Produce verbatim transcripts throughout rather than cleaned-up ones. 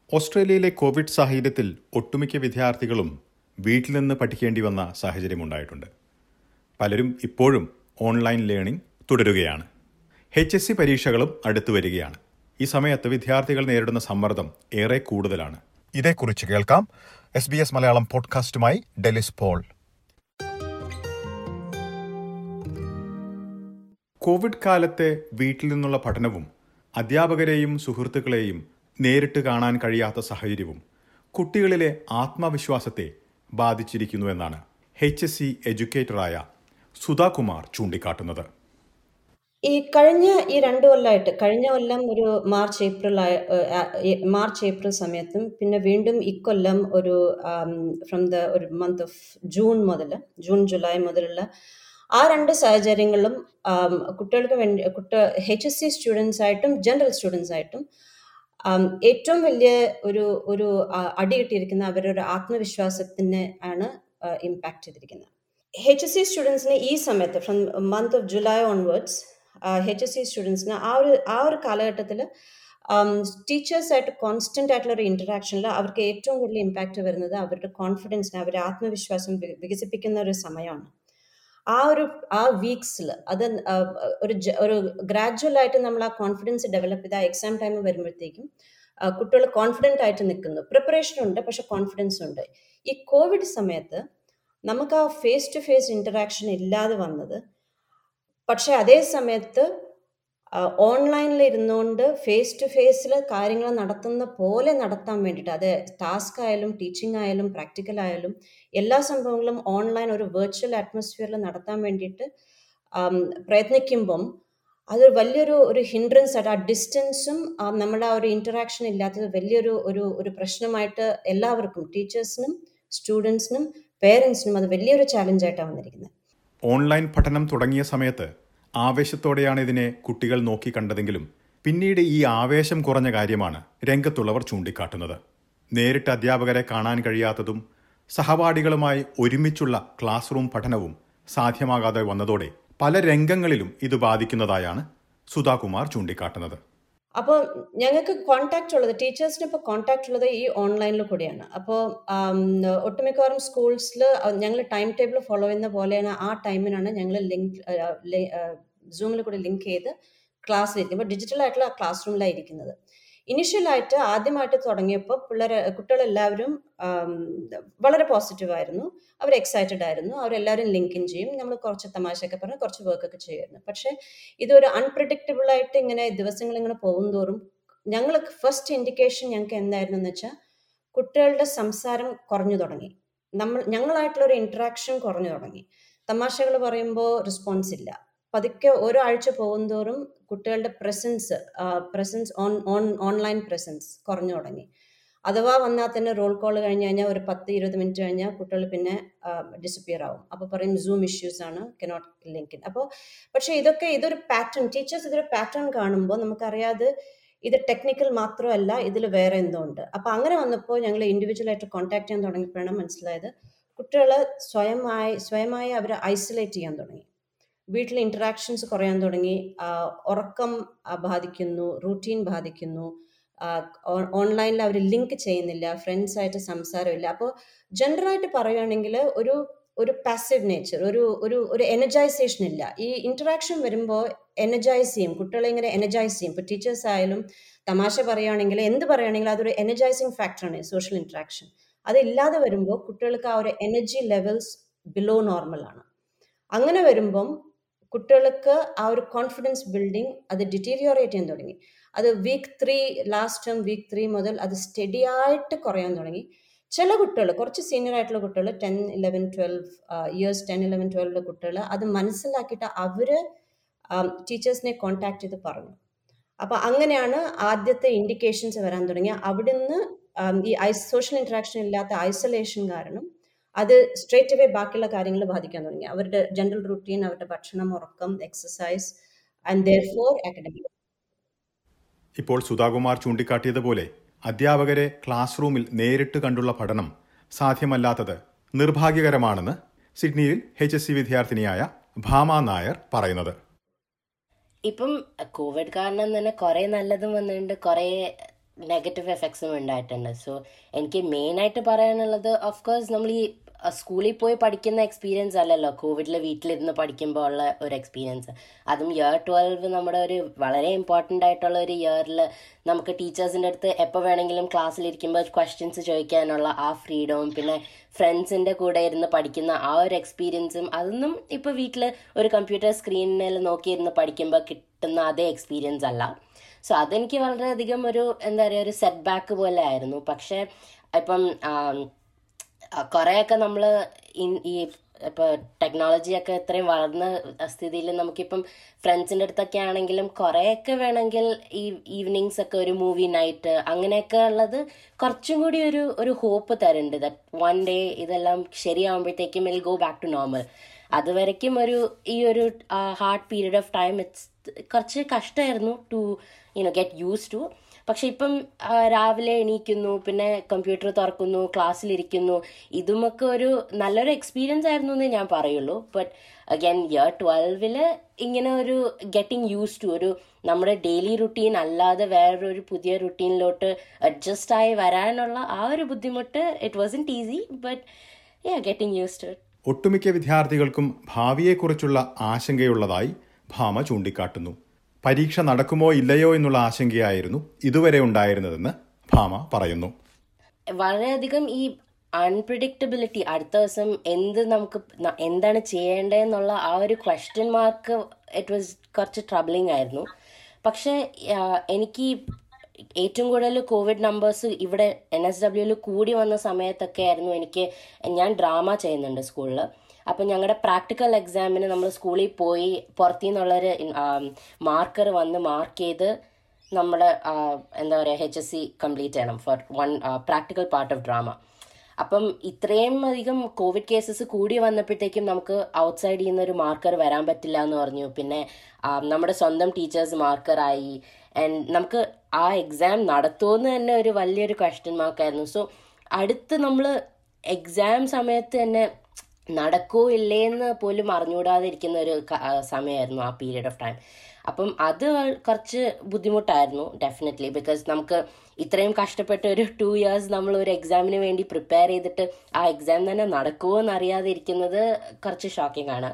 ഓസ്ട്രേലിയയിലെ കോവിഡ് സാഹചര്യത്തിൽ ഒട്ടുമിക്ക വിദ്യാർത്ഥികളും വീട്ടിൽ നിന്ന് പഠിക്കേണ്ടി വന്ന സാഹചര്യമുണ്ടായിട്ടുണ്ട്. പലരും ഇപ്പോഴും ഓൺലൈൻ ലേണിംഗ് തുടരുകയാണ്. എച്ച് എസ് സി പരീക്ഷകളും അടുത്തു വരികയാണ്. ഈ സമയത്ത് വിദ്യാർത്ഥികൾ നേരിടുന്ന സമ്മർദ്ദം ഏറെ കൂടുതലാണ്. ഇതേക്കുറിച്ച് കേൾക്കാം എസ് ബി എസ് മലയാളം പോഡ്കാസ്റ്റുമായി ഡെലിസ് പോൾ. കോവിഡ് കാലത്തെ വീട്ടിൽ നിന്നുള്ള പഠനവും അധ്യാപകരെയും സുഹൃത്തുക്കളെയും നേരിട്ട് കാണാൻ കഴിയാത്ത സാഹചര്യവും കുട്ടികളിലെ ആത്മവിശ്വാസത്തെ ബാധിച്ചിരിക്കുന്നുവെന്നാണ് എച്ച് എസ് സി എഡ്യൂക്കേറ്ററായ സുധാകുമാർ ചൂണ്ടിക്കാട്ടുന്നത്. ഈ കഴിഞ്ഞ ഈ രണ്ടു കൊല്ലമായിട്ട് കഴിഞ്ഞ കൊല്ലം ഒരു മാർച്ച് ഏപ്രിൽ മാർച്ച് ഏപ്രിൽ സമയത്തും പിന്നെ വീണ്ടും ഇക്കൊല്ലം ഒരു ഫ്രം ദ ഒരു മന്ത് ഓഫ് ജൂൺ മുതൽ ജൂൺ ജൂലൈ മുതലുള്ള ആ രണ്ട് സാഹചര്യങ്ങളിലും കുട്ടികൾക്ക് വേണ്ടി കുട്ടി എച്ച് എസ് സി സ്റ്റുഡൻസ് ആയിട്ടും ജനറൽ സ്റ്റുഡൻസ് ആയിട്ടും ഏറ്റവും വലിയ ഒരു ഒരു അടി കിട്ടിയിരിക്കുന്ന അവരുടെ ആത്മവിശ്വാസത്തിന് ആണ് ഇമ്പാക്ട് ചെയ്തിരിക്കുന്നത്. എച്ച് എസ് സി സ്റ്റുഡൻസിന് ഈ സമയത്ത് from month of July onwards H S C സ്റ്റുഡൻസിന് ആ ഒരു ആ ഒരു കാലഘട്ടത്തിൽ ടീച്ചേഴ്സായിട്ട് കോൺസ്റ്റന്റ് ആയിട്ടുള്ള ഒരു ഇന്ററാക്ഷനിൽ അവർക്ക് ഏറ്റവും കൂടുതൽ ഇമ്പാക്റ്റ് വരുന്നത് അവരുടെ കോൺഫിഡൻസിന് അവരുടെ ആത്മവിശ്വാസം വികസിപ്പിക്കുന്ന ഒരു സമയമാണ്. ആ ഒരു ആ വീക്സിൽ അത് ഒരു ഒരു ഗ്രാജുവൽ ആയിട്ട് നമ്മൾ ആ കോൺഫിഡൻസ് ഡെവലപ്പ് ചെയ്ത് ആ എക്സാം ടൈം വരുമ്പോഴത്തേക്കും കുട്ടികൾ കോൺഫിഡൻ്റ് ആയിട്ട് നിൽക്കുന്നു. പ്രിപ്പറേഷൻ ഉണ്ട്, പക്ഷെ കോൺഫിഡൻസ് ഉണ്ട്. ഈ കോവിഡ് സമയത്ത് നമുക്ക് ആ ഫേസ് ടു ഫേസ് ഇന്ററാക്ഷൻ ഇല്ലാതെ വന്നത്, പക്ഷെ അതേ സമയത്ത് ഓൺലൈനിൽ ഇരുന്നുകൊണ്ട് ഫേസ് ടു ഫേസിൽ കാര്യങ്ങൾ നടത്തുന്ന പോലെ നടത്താൻ വേണ്ടിയിട്ട്, അത് ടാസ്ക് ആയാലും ടീച്ചിങ് ആയാലും പ്രാക്ടിക്കൽ ആയാലും എല്ലാ സംഭവങ്ങളും ഓൺലൈൻ ഒരു വെർച്വൽ അറ്റ്മോസ്ഫിയറിൽ നടത്താൻ വേണ്ടിയിട്ട് പ്രയത്നിക്കുമ്പം അത് വലിയൊരു ഒരു ഹിൻഡ്രൻസ് ആയിട്ട് ആ ഡിസ്റ്റൻസും നമ്മുടെ ആ ഒരു ഇന്ററാക്ഷൻ ഇല്ലാത്തത് വലിയൊരു ഒരു ഒരു പ്രശ്നമായിട്ട് എല്ലാവർക്കും, ടീച്ചേഴ്സിനും സ്റ്റുഡൻസിനും പേരൻസിനും അത് വലിയൊരു ചാലഞ്ചായിട്ടാണ് വന്നിരിക്കുന്നത്. ഓൺലൈൻ പഠനം തുടങ്ങിയ സമയത്ത് ആവേശത്തോടെയാണ് ഇതിനെ കുട്ടികൾ നോക്കി കണ്ടതെങ്കിലും പിന്നീട് ഈ ആവേശം കുറഞ്ഞ കാര്യമാണ് രംഗത്തുള്ളവർ ചൂണ്ടിക്കാട്ടുന്നത്. നേരിട്ട് അധ്യാപകരെ കാണാൻ കഴിയാത്തതും സഹപാഠികളുമായി ഒരുമിച്ചുള്ള ക്ലാസ് റൂം പഠനവും സാധ്യമാകാതെ വന്നതോടെ പല രംഗങ്ങളിലും ഇത് ബാധിക്കുന്നതായാണ് സുധാകുമാർ ചൂണ്ടിക്കാട്ടുന്നത്. അപ്പോൾ ഞങ്ങൾക്ക് കോൺടാക്റ്റ് ഉള്ളത്, ടീച്ചേഴ്സിന് ഇപ്പോൾ കോൺടാക്റ്റ് ഉള്ളത് ഈ ഓൺലൈനിൽ കൂടിയാണ്. അപ്പോൾ ഒട്ടുമിക്കവാറും സ്കൂൾസിൽ ഞങ്ങൾ ടൈം ടേബിൾ ഫോളോ ചെയ്യുന്ന പോലെയാണ് ആ ടൈമിനാണ് ഞങ്ങൾ ലിങ്ക് സൂമിൽ കൂടി ലിങ്ക് ചെയ്ത് ക്ലാസ്സിലിരിക്കും. ഡിജിറ്റൽ ആയിട്ടുള്ള ക്ലാസ് റൂമിലായിരിക്കുന്നത്. ഇനിഷ്യലായിട്ട് ആദ്യമായിട്ട് തുടങ്ങിയപ്പോൾ പിള്ളേരെ കുട്ടികളെല്ലാവരും വളരെ പോസിറ്റീവായിരുന്നു, അവർ എക്സൈറ്റഡ് ആയിരുന്നു, അവരെല്ലാവരും ലിങ്ക് ഇൻ ചെയ്യും, നമ്മൾ കുറച്ച് തമാശയൊക്കെ പറഞ്ഞ് കുറച്ച് വർക്കൊക്കെ ചെയ്യുമായിരുന്നു. പക്ഷേ ഇതൊരു അൺപ്രഡിക്റ്റബിൾ ആയിട്ട് ഇങ്ങനെ ദിവസങ്ങൾ ഇങ്ങനെ പോകും തോറും ഞങ്ങൾ ഫസ്റ്റ് ഇൻഡിക്കേഷൻ ഞങ്ങൾക്ക് എന്തായിരുന്നു എന്ന് വെച്ചാൽ കുട്ടികളുടെ സംസാരം കുറഞ്ഞു തുടങ്ങി, നമ്മൾ ഞങ്ങളായിട്ടുള്ള ഒരു ഇൻട്രാക്ഷൻ കുറഞ്ഞു തുടങ്ങി. തമാശകൾ പറയുമ്പോൾ റെസ്പോൺസ് ഇല്ല. പതുക്കെ ഓരോ ആഴ്ച പോകുന്തോറും കുട്ടികളുടെ presence presence on on online presence കുറഞ്ഞു തുടങ്ങി. അഥവാ വന്നാൽ തന്നെ റോൾ കോൾ കഴിഞ്ഞ് കഴിഞ്ഞാൽ ഒരു പത്ത് ഇരുപത് മിനിറ്റ് കഴിഞ്ഞാൽ കുട്ടികൾ പിന്നെ ഡിസപ്പിയർ ആവും. അപ്പോൾ പറയും സൂം ഇഷ്യൂസ് ആണ്, കനോട്ട് ലിങ്ക് ഇൻ. അപ്പോൾ പക്ഷേ ഇതൊക്കെ ഇതൊരു പാറ്റേൺ, ടീച്ചേഴ്സ് ഇതൊരു പാറ്റേൺ കാണുമ്പോൾ നമുക്കറിയാതെ ഇത് ടെക്നിക്കൽ മാത്രമല്ല, ഇതിൽ വേറെ എന്തോ ഉണ്ട്. അപ്പോൾ അങ്ങനെ വന്നപ്പോൾ ഞങ്ങൾ ഇൻഡിവിജ്വലായിട്ട് കോൺടാക്ട് ചെയ്യാൻ തുടങ്ങിയപ്പോഴാണ് മനസ്സിലായത് കുട്ടികൾ സ്വയമായി സ്വയമായി അവർ ഐസൊലേറ്റ് ചെയ്യാൻ തുടങ്ങി. വീട്ടിൽ ഇൻറ്ററാക്ഷൻസ് കുറയാൻ തുടങ്ങി, ഉറക്കം ബാധിക്കുന്നു, റൂട്ടീൻ ബാധിക്കുന്നു, ഓൺലൈനിൽ അവർ ലിങ്ക് ചെയ്യുന്നില്ല, ഫ്രണ്ട്സായിട്ട് സംസാരമില്ല. അപ്പോൾ ജനറലായിട്ട് പറയുകയാണെങ്കിൽ ഒരു ഒരു പാസീവ് നേച്ചർ, ഒരു ഒരു ഒരു എനർജൈസേഷൻ ഇല്ല. ഈ ഇൻറ്ററാക്ഷൻ വരുമ്പോൾ എനർജൈസ് ചെയ്യും, കുട്ടികളെ ഇങ്ങനെ എനർജൈസ് ചെയ്യും. ഇപ്പോൾ ടീച്ചേഴ്സ് ആയാലും തമാശ പറയുകയാണെങ്കിൽ എന്ത് പറയുകയാണെങ്കിലും അതൊരു എനർജൈസിങ് ഫാക്ടറാണ് സോഷ്യൽ ഇൻറ്ററാക്ഷൻ. അതില്ലാതെ വരുമ്പോൾ കുട്ടികൾക്ക് ആ ഒരു എനർജി ലെവൽസ് ബിലോ നോർമലാണ്. അങ്ങനെ വരുമ്പം കുട്ടികൾക്ക് ആ ഒരു കോൺഫിഡൻസ് ബിൽഡിങ് അത് ഡിറ്റീരിയോറേറ്റ് ചെയ്യാൻ തുടങ്ങി. അത് week three last term week three മുതൽ അത് സ്റ്റഡി ആയിട്ട് കുറയാൻ തുടങ്ങി. ചില കുട്ടികൾ, കുറച്ച് സീനിയർ ആയിട്ടുള്ള കുട്ടികൾ, ten eleven twelve years ten eleven ട്വൽവിലെ കുട്ടികൾ അത് മനസ്സിലാക്കിയിട്ട് അവർ ടീച്ചേഴ്സിനെ കോൺടാക്ട് ചെയ്ത് പറഞ്ഞു. അപ്പോൾ അങ്ങനെയാണ് ആദ്യത്തെ ഇൻഡിക്കേഷൻസ് വരാൻ തുടങ്ങി. അവിടുന്ന് ഈ സോഷ്യൽ ഇൻറ്ററാക്ഷൻ ഇല്ലാത്ത ഐസൊലേഷൻ കാരണം അത് സ്ട്രേറ്റ് അവേ ബാക്കിയുള്ള കാര്യങ്ങൾ ബാധിക്കാൻ തുടങ്ങി. അവരുടെ ജനറൽ റൂട്ടീൻ, അവരുടെ ഭക്ഷണം, ഉറക്കം, എക്സസൈസ് ആൻഡ് ദെയർഫോർ അക്കാഡമിക്. ഇപ്പോൾ സുധാകുമാർ ചൂണ്ടിക്കാട്ടിയതുപോലെ അധ്യാപകരെ ക്ലാസ് റൂമിൽ നേരിട്ട് കണ്ടുള്ള പഠനം സാധ്യമല്ലാത്തത് നിർഭാഗ്യകരമാണെന്ന് സിഡ്നിയിൽ എച്ച് എസ് സി വിദ്യാർത്ഥിനിയായ ഭാമ നായർ പറയുന്നത്. ഇപ്പം കോവിഡ് കാരണം തന്നെ കുറെ നല്ലതും വന്നിട്ടുണ്ട്, കുറെ നെഗറ്റീവ് എഫക്ട്സും ഉണ്ടായിട്ടുണ്ട്. സോ എനിക്ക് മെയിനായിട്ട് പറയാനുള്ളത്, ഓഫ് കോഴ്സ് നമ്മൾ ഈ സ്കൂളിൽ പോയി പഠിക്കുന്ന എക്സ്പീരിയൻസ് അല്ലല്ലോ കോവിഡിൽ വീട്ടിലിരുന്ന് പഠിക്കുമ്പോൾ ഉള്ള ഒരു എക്സ്പീരിയൻസ്. അതും ഇയർ ട്വൽവ് നമ്മുടെ ഒരു വളരെ ഇമ്പോർട്ടൻ്റ് ആയിട്ടുള്ള ഒരു ഇയറിൽ നമുക്ക് ടീച്ചേഴ്സിൻ്റെ അടുത്ത് എപ്പോൾ വേണമെങ്കിലും ക്ലാസ്സിലിരിക്കുമ്പോൾ ക്വസ്റ്റ്യൻസ് ചോദിക്കാനുള്ള ആ ഫ്രീഡവും പിന്നെ ഫ്രണ്ട്സിൻ്റെ കൂടെ ഇരുന്ന് പഠിക്കുന്ന ആ ഒരു എക്സ്പീരിയൻസും അതൊന്നും ഇപ്പോൾ വീട്ടിൽ ഒരു കമ്പ്യൂട്ടർ സ്ക്രീനിൽ നോക്കിയിരുന്ന് പഠിക്കുമ്പോൾ കിട്ടുന്ന അതേ എക്സ്പീരിയൻസ് അല്ല. സോ അതെനിക്ക് വളരെയധികം ഒരു എന്താ പറയുക ഒരു സെറ്റ് ബാക്ക് പോലെ ആയിരുന്നു. പക്ഷേ ഇപ്പം കുറേയൊക്കെ നമ്മൾ ഈ ഇപ്പോൾ ടെക്നോളജിയൊക്കെ ഇത്രയും വളർന്ന സ്ഥിതിയിൽ നമുക്കിപ്പം ഫ്രണ്ട്സിൻ്റെ അടുത്തൊക്കെ ആണെങ്കിലും കുറേയൊക്കെ വേണമെങ്കിൽ ഈ ഈവനിങ്സ് ഒക്കെ ഒരു മൂവി നൈറ്റ് അങ്ങനെയൊക്കെ ഉള്ളത് കുറച്ചും കൂടി ഒരു ഒരു ഹോപ്പ് തരുന്നുണ്ട്. ദറ്റ് വൺ ഡേ ഇതെല്ലാം ശരിയാകുമ്പോഴത്തേക്കും will go back to normal. അതുവരയ്ക്കും ഒരു ഈ ഒരു hard period of time it's കുറച്ച് കഷ്ടമായിരുന്നു to you know get use to. പക്ഷെ ഇപ്പം രാവിലെ എണീക്കുന്നു, പിന്നെ കമ്പ്യൂട്ടർ തുറക്കുന്നു, ക്ലാസ്സിലിരിക്കുന്നു, ഇതുമൊക്കെ ഒരു നല്ലൊരു എക്സ്പീരിയൻസ് ആയിരുന്നു എന്നേ ഞാൻ പറയുള്ളൂ. ബട്ട് അഗൈൻ ഇയർ ട്വൽവില് ഇങ്ങനെ ഒരു ഗെറ്റിംഗ് യൂസ് ടു ഒരു നമ്മുടെ ഡെയിലി റുട്ടീൻ അല്ലാതെ വേറൊരു പുതിയ റുട്ടീനിലോട്ട് അഡ്ജസ്റ്റ് ആയി വരാനുള്ള ആ ഒരു ബുദ്ധിമുട്ട് it wasn't easy, but ya getting use to. ഒട്ടുമിക്ക വിദ്യാർത്ഥികൾക്കും ഭാവിയെക്കുറിച്ചുള്ള ആശങ്കയുള്ളതായി ഭാമ ചൂണ്ടിക്കാട്ടുന്നു. പരീക്ഷ നടക്കുമോ ഇല്ലയോ എന്നുള്ള ആശങ്കയായിരുന്നു ഇതുവരെ ഉണ്ടായിരുന്നതെന്ന് ഭാമ പറയുന്നു. വളരെയധികം ഈ അൺപ്രിഡിക്റ്റബിലിറ്റി, അടുത്ത ദിവസം എന്ത് നമുക്ക് എന്താണ് ചെയ്യേണ്ടതെന്നുള്ള ആ ഒരു ക്വസ്റ്റ്യൻ മാർക്ക് ഇറ്റ് വാസ് കുറച്ച് ട്രബിളിങ് ആയിരുന്നു. പക്ഷേ എനിക്ക് ഏറ്റവും കൂടുതൽ കോവിഡ് നമ്പേഴ്സ് ഇവിടെ എൻ എസ് ഡബ്ല്യൂയിൽ കൂടി വന്ന സമയത്തൊക്കെ ആയിരുന്നു എനിക്ക്, ഞാൻ ഡ്രാമ ചെയ്യുന്നുണ്ട് സ്കൂളിൽ. അപ്പം ഞങ്ങളുടെ പ്രാക്ടിക്കൽ എക്സാമിന് നമ്മൾ സ്കൂളിൽ പോയി പുറത്തു നിന്നുള്ളൊരു മാർക്കർ വന്ന് മാർക്ക് ചെയ്ത് നമ്മുടെ എന്താ പറയുക എച്ച് എസ് സി കംപ്ലീറ്റ് ചെയ്യണം for one practical part of drama. അപ്പം ഇത്രയും അധികം കോവിഡ് കേസസ് കൂടി വന്നപ്പോഴത്തേക്കും നമുക്ക് ഔട്ട്സൈഡിൽ നിന്ന് ഒരു മാർക്കർ വരാൻ പറ്റില്ല എന്ന് പറഞ്ഞു. പിന്നെ നമ്മുടെ സ്വന്തം ടീച്ചേഴ്സ് മാർക്കറായി. ആൻഡ് നമുക്ക് ആ എക്സാം നടത്തുമെന്ന് തന്നെ ഒരു വലിയൊരു ക്വസ്റ്റ്യൻ മാർക്കായിരുന്നു. സോ അടുത്ത് നമ്മൾ എക്സാം സമയത്ത് തന്നെ നടക്കോ ഇല്ലേന്ന് പോലും അറിഞ്ഞുകൂടാതിരിക്കുന്ന ഒരു സമയമായിരുന്നു ആ പീരീഡ് ഓഫ് ടൈം. അപ്പം അത് കുറച്ച് ബുദ്ധിമുട്ടായിരുന്നു ഡെഫിനറ്റ്ലി, ബിക്കോസ് നമുക്ക് ഇത്രയും കഷ്ടപ്പെട്ട ഒരു ടു ഇയേഴ്സ് നമ്മൾ ഒരു എക്സാമിന് വേണ്ടി പ്രിപ്പയർ ചെയ്തിട്ട് ആ എക്സാം തന്നെ നടക്കുമോ എന്നറിയാതെ ഇരിക്കുന്നത് കുറച്ച് ഷോക്കിംഗ് ആണ്.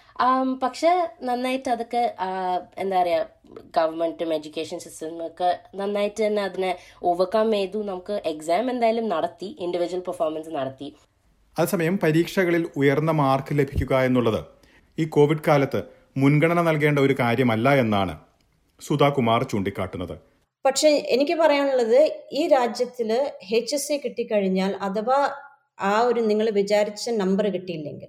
പക്ഷെ നന്നായിട്ട് അതൊക്കെ എന്താ പറയുക ഗവൺമെൻറ്റും എഡ്യൂക്കേഷൻ സിസ്റ്റവും ഒക്കെ നന്നായിട്ട് തന്നെ അതിനെ ഓവർകം ചെയ്തു. നമുക്ക് എക്സാം എന്തായാലും നടത്തി, ഇൻഡിവിജ്വൽ പെർഫോമൻസ് നടത്തി. അതേസമയം പരീക്ഷകളിൽ ഉയർന്ന മാർക്ക് ലഭിക്കുക എന്നുള്ളത് ഈ കോവിഡ് കാലത്ത് മുൻഗണന നൽകേണ്ട ഒരു കാര്യമല്ല എന്നാണ് സുധാകുമാർ ചൂണ്ടിക്കാട്ടുന്നത്. പക്ഷെ എനിക്ക് പറയാനുള്ളത്, ഈ രാജ്യത്തിൽ എച്ച് എസ് സി കിട്ടിക്കഴിഞ്ഞാൽ അഥവാ ആ ഒരു നിങ്ങൾ വിചാരിച്ച നമ്പർ കിട്ടിയില്ലെങ്കിൽ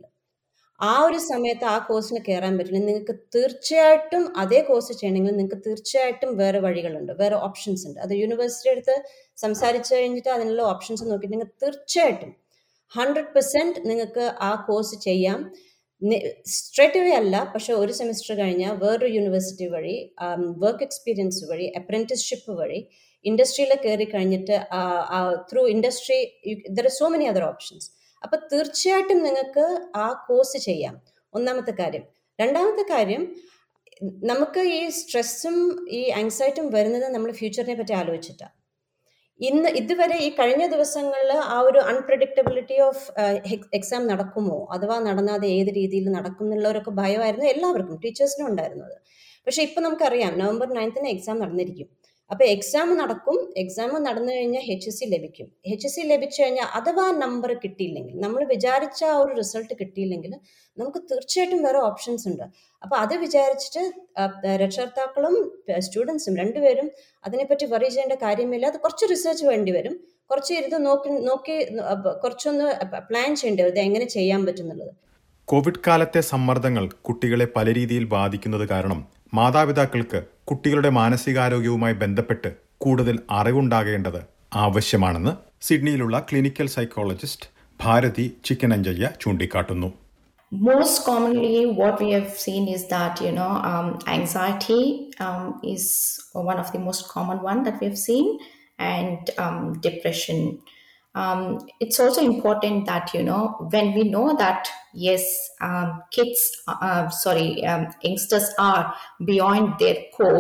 ആ ഒരു സമയത്ത് ആ കോഴ്സിന് കയറാൻ പറ്റില്ല. നിങ്ങൾക്ക് തീർച്ചയായിട്ടും അതേ കോഴ്സ് ചെയ്യണമെങ്കിൽ നിങ്ങൾക്ക് തീർച്ചയായിട്ടും വേറെ വഴികളുണ്ട്, വേറെ ഓപ്ഷൻസ് ഉണ്ട്. അത് യൂണിവേഴ്സിറ്റി അടുത്ത് സംസാരിച്ചു കഴിഞ്ഞിട്ട് അതിനുള്ള ഓപ്ഷൻസ് നോക്കിയിട്ടുണ്ടെങ്കിൽ തീർച്ചയായിട്ടും ഹൺഡ്രഡ് പെർസെൻറ്റ് നിങ്ങൾക്ക് ആ കോഴ്സ് ചെയ്യാം. സ്ട്രേറ്റ് അവേ അല്ല, പക്ഷെ ഒരു സെമിസ്റ്റർ കഴിഞ്ഞാൽ വേറൊരു യൂണിവേഴ്സിറ്റി വഴി, വർക്ക് എക്സ്പീരിയൻസ് വഴി, അപ്രന്റീസ്ഷിപ്പ് വഴി ഇൻഡസ്ട്രിയിൽ കയറി കഴിഞ്ഞിട്ട് through industry there are so many other options. അപ്പം തീർച്ചയായിട്ടും നിങ്ങൾക്ക് ആ കോഴ്സ് ചെയ്യാം. ഒന്നാമത്തെ കാര്യം. രണ്ടാമത്തെ കാര്യം, നമുക്ക് ഈ സ്ട്രെസ്സും ഈ ആങ്സൈറ്റിയും വരുന്നത് നമ്മൾ ഫ്യൂച്ചറിനെ പറ്റി ആലോചിച്ചിട്ടാണ്. ഇന്ന് ഇതുവരെ ഈ കഴിഞ്ഞ ദിവസങ്ങളിൽ ആ ഒരു അൺപ്രഡിക്റ്റബിലിറ്റി ഓഫ് എക്സാം നടക്കുമോ അഥവാ നടന്നാതെ ഏത് രീതിയിൽ നടക്കും എന്നുള്ളവരൊക്കെ ഭയമായിരുന്നു എല്ലാവർക്കും, ടീച്ചേഴ്സിനും ഉണ്ടായിരുന്നത്. പക്ഷെ ഇപ്പം നമുക്കറിയാം നവംബർ നയൻത്തിന് എക്സാം നടന്നിരിക്കും. അപ്പോൾ എക്സാം നടക്കും. എക്സാം നടന്നു കഴിഞ്ഞാൽ എച്ച് എസ് സി ലഭിക്കും. എച്ച് എസ് സി ലഭിച്ചു കഴിഞ്ഞാൽ അഥവാ നമ്പർ കിട്ടിയില്ലെങ്കിൽ, നമ്മൾ വിചാരിച്ച ആ ഒരു റിസൾട്ട് കിട്ടിയില്ലെങ്കിൽ നമുക്ക് തീർച്ചയായിട്ടും വേറെ ഓപ്ഷൻസ് ഉണ്ട്. അപ്പോൾ അത് വിചാരിച്ചിട്ട് രക്ഷകർത്താക്കളും സ്റ്റുഡൻസും രണ്ടുപേരും അതിനെപ്പറ്റി വറി ചെയ്യേണ്ട കാര്യമില്ല. അത് കുറച്ച് റിസർച്ച് വേണ്ടി വരും, കുറച്ച് ഇരുന്ന് നോക്കി നോക്കി കുറച്ചൊന്ന് പ്ലാൻ ചെയ്യേണ്ടി വരും എങ്ങനെ ചെയ്യാൻ പറ്റുന്നുള്ളത്. കോവിഡ് കാലത്തെ സമ്മർദ്ദങ്ങൾ കുട്ടികളെ പല രീതിയിൽ ബാധിക്കുന്നത് കാരണം മാതാപിതാക്കൾക്ക് കുട്ടികളുടെ മാനസികാരോഗ്യവുമായി ബന്ധപ്പെട്ട് കൂടുതൽ അറിവുണ്ടാകേണ്ടത് ആവശ്യമാണെന്ന് സിഡ്നിയിലുള്ള ക്ലിനിക്കൽ സൈക്കോളജിസ്റ്റ് ഭാരതി ചിക്കനഞ്ചയ്യ ചൂണ്ടിക്കാട്ടുന്നു. Most commonly what we have seen is that, you know, um, anxiety um, is one of the most common one that we have seen, and um, depression. Um, it's also important that, you know, when we know that, yes, um, kids, uh, sorry, um, youngsters are beyond their cope,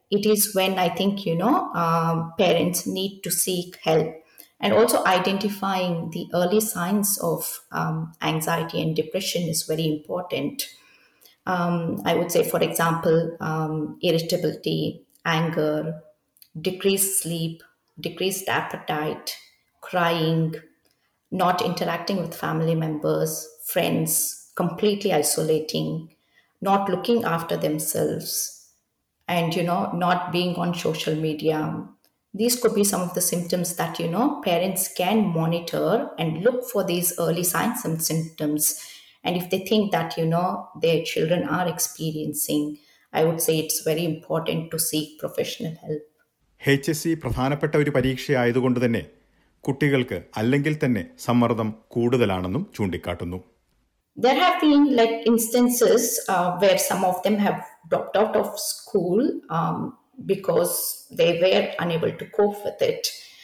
it is when I think, you know, um, parents need to seek help. And also identifying the early signs of um, anxiety and depression is very important. Um, I would say, for example, um, irritability, anger, decreased sleep, decreased appetite, crying, not interacting with family members, friends, completely isolating, not looking after themselves, and you know, not being on social media. These could be some of the symptoms that you know parents can monitor and look for these early signs and symptoms. And if they think that you know their children are experiencing, I would say it's very important to seek professional help. H S C പ്രധാനപ്പെട്ട ഒരു പരീക്ഷയായതുകൊണ്ട് തന്നെ കുട്ടികൾക്ക് അല്ലെങ്കിൽ തന്നെ സമ്മർദ്ദം കൂടുതലാണെന്നും ചൂണ്ടിക്കാട്ടുന്നു. There have been like instances uh, where some of them have dropped out of school um, because they were unable to cope with it.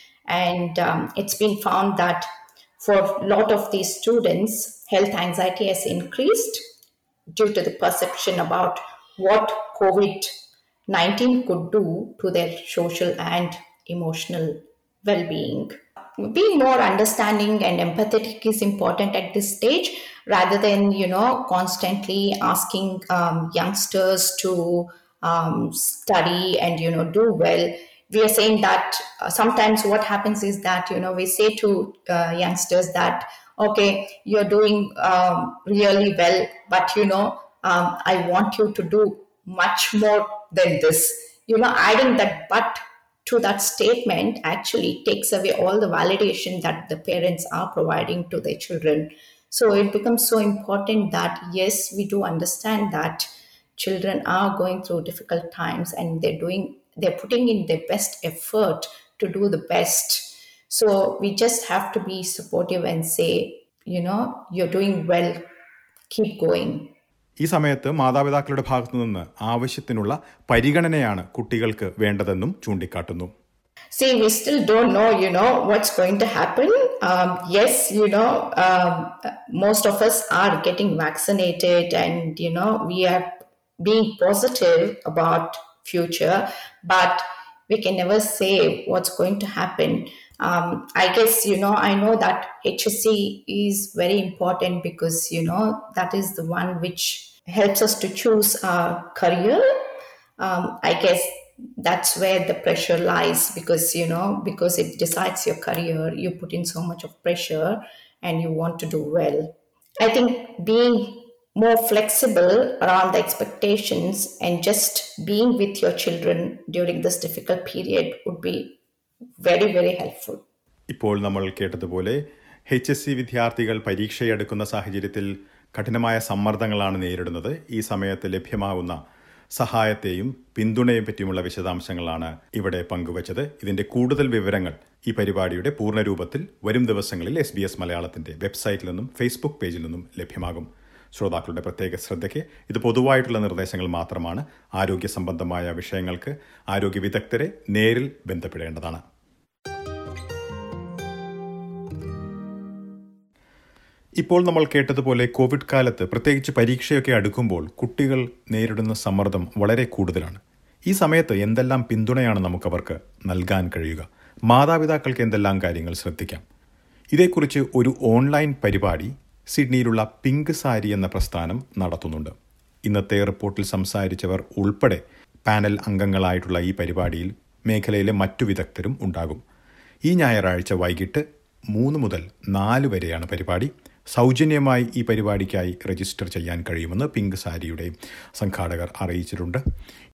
And um, it's been found that for a lot of these students, health anxiety has increased due to the perception about what COVID nineteen could do to their social and emotional well-being. Being more understanding and empathetic is important at this stage, rather than you know constantly asking um, youngsters to um, study and you know do well. We are saying that uh, sometimes what happens is that you know we say to uh, youngsters that okay, you're doing um, really well, but you know um, I want you to do much more than this. You know, adding that but to that statement actually takes away all the validation that the parents are providing to their children. So it becomes so important that yes, we do understand that children are going through difficult times and they're doing they're putting in their best effort to do the best. So we just have to be supportive and say, you know, you're doing well, keep going. ഈ സമയത്ത് മാതാപിതാക്കളുടെ ഭാഗത്തു നിന്ന് ആവശ്യത്തിനുള്ള പരിഗണനയാണ് കുട്ടികൾക്ക് വേണ്ടതെന്നും ചൂണ്ടിക്കാട്ടുന്നു. See, we still don't know, you know, what's going to happen. Um, yes, you know, um, most of us are getting vaccinated and, you know, we are being positive about future, but we can never say what's going to happen. Um, I guess, you know, I know that H S C is very important because, you know, that is the one which helps us to choose our career. Um, I guess that's where the pressure lies because, you know, because it decides your career, you put in so much of pressure and you want to do well. I think being more flexible around the expectations and just being with your children during this difficult period would be very, very helpful. ഇപ്പോൾ നമ്മൾ കേട്ടതുപോലെ H S C വിദ്യാർത്ഥികൾ പരീക്ഷയെടുക്കുന്ന സാഹചര്യത്തിൽ കഠിനമായ സമ്മർദ്ദങ്ങളാണ് നേരിടുന്നത്. ഈ സമയത്ത് ലഭ്യമാവുന്ന സഹായത്തെയും പിന്തുണയെയും പറ്റിയുമുള്ള വിശദാംശങ്ങളാണ് ഇവിടെ പങ്കുവച്ചത്. ഇതിന്റെ കൂടുതൽ വിവരങ്ങൾ ഈ പരിപാടിയുടെ പൂർണ്ണരൂപത്തിൽ വരും ദിവസങ്ങളിൽ എസ് ബി എസ് മലയാളത്തിന്റെ വെബ്സൈറ്റിൽ നിന്നും ഫേസ്ബുക്ക് പേജിൽ നിന്നും ലഭ്യമാകും. ശ്രോതാക്കളുടെ പ്രത്യേക ശ്രദ്ധയ്ക്ക് ഇത് പൊതുവായിട്ടുള്ള നിർദ്ദേശങ്ങൾ മാത്രമാണ്. ആരോഗ്യ സംബന്ധമായ വിഷയങ്ങൾക്ക് ആരോഗ്യ വിദഗ്ധരെ നേരിൽ ബന്ധപ്പെടേണ്ടതാണ്. ഇപ്പോൾ നമ്മൾ കേട്ടതുപോലെ കോവിഡ് കാലത്ത് പ്രത്യേകിച്ച് പരീക്ഷയൊക്കെ അടുക്കുമ്പോൾ കുട്ടികൾ നേരിടുന്ന സമ്മർദ്ദം വളരെ കൂടുതലാണ്. ഈ സമയത്ത് എന്തെല്ലാം പിന്തുണയാണ് നമുക്കവർക്ക് നൽകാൻ കഴിയുക? മാതാപിതാക്കൾക്ക് എന്തെല്ലാം കാര്യങ്ങൾ ശ്രദ്ധിക്കാം? ഇതേക്കുറിച്ച് ഒരു ഓൺലൈൻ പരിപാടി സിഡ്നിയിലുള്ള പിങ്ക് സാരി എന്ന പ്രസ്ഥാനം നടത്തുന്നുണ്ട്. ഇന്നത്തെ റിപ്പോർട്ടിൽ സംസാരിച്ചവർ ഉൾപ്പെടെ പാനൽ അംഗങ്ങളായിട്ടുള്ള ഈ പരിപാടിയിൽ മേഖലയിലെ മറ്റു വിദഗ്ധരും ഉണ്ടാകും. ഈ ഞായറാഴ്ച വൈകിട്ട് മൂന്ന് മുതൽ നാല് വരെയാണ് പരിപാടി. സൗജന്യമായി ഈ പരിപാടിക്കായി രജിസ്റ്റർ ചെയ്യാൻ കഴിയുമെന്ന് പിങ്ക് സാരിയുടെ സംഘാടകർ അറിയിച്ചിട്ടുണ്ട്.